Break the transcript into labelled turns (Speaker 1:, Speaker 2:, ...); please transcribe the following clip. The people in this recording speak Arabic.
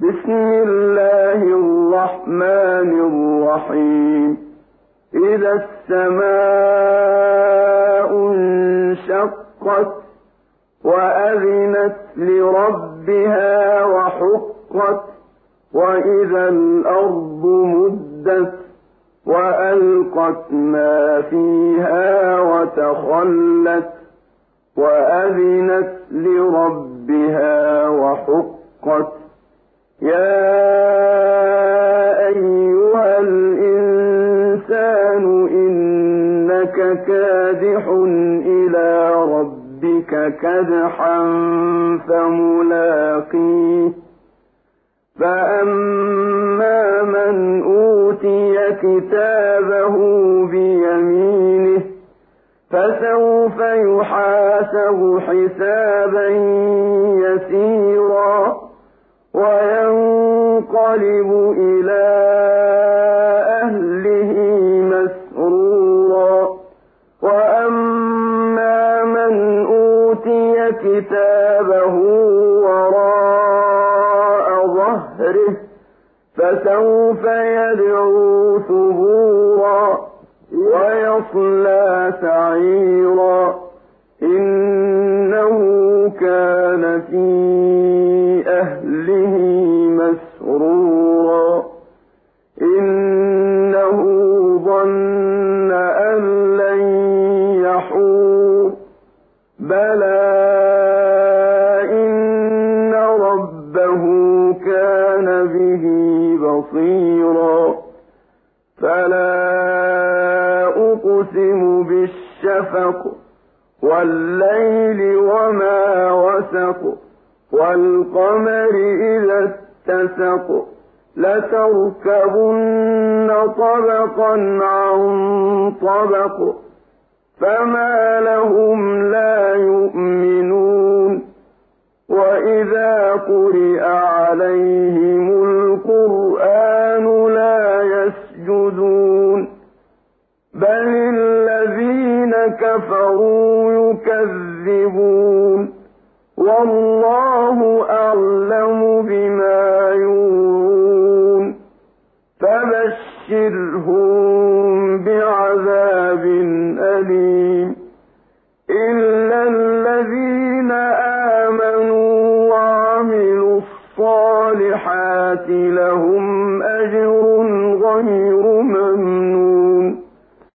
Speaker 1: بسم الله الرحمن الرحيم إذا السماء انشقت وأذنت لربها وحقت وإذا الأرض مدت وألقت ما فيها وتخلت وأذنت لربها وحقت يا أيها الإنسان إنك كادح إلى ربك كدحا فملاقيه فأما من أوتي كتابه بيمينه فسوف يحاسب حسابا يسيرا وينقلب إلى أهله مسرورا وأما من أوتي كتابه وراء ظهره فسوف يدعو ثبورا ويصلى سعيرا إنه كان في أهله مسرورا إنه ظن أن لن يحور بلى إن ربه كان به بصيرا فلا أقسم بالشفق والليل وما وسق والقمر إذا اتسق لتركبن طبقا عن طبق فما لهم لا يؤمنون وإذا قرئ عليهم القرآن لا يسجدون بل الذين كفروا يكذبون والله أعلم بما يوعون فبشرهم بعذاب أليم إلا الذين آمنوا وعملوا الصالحات لهم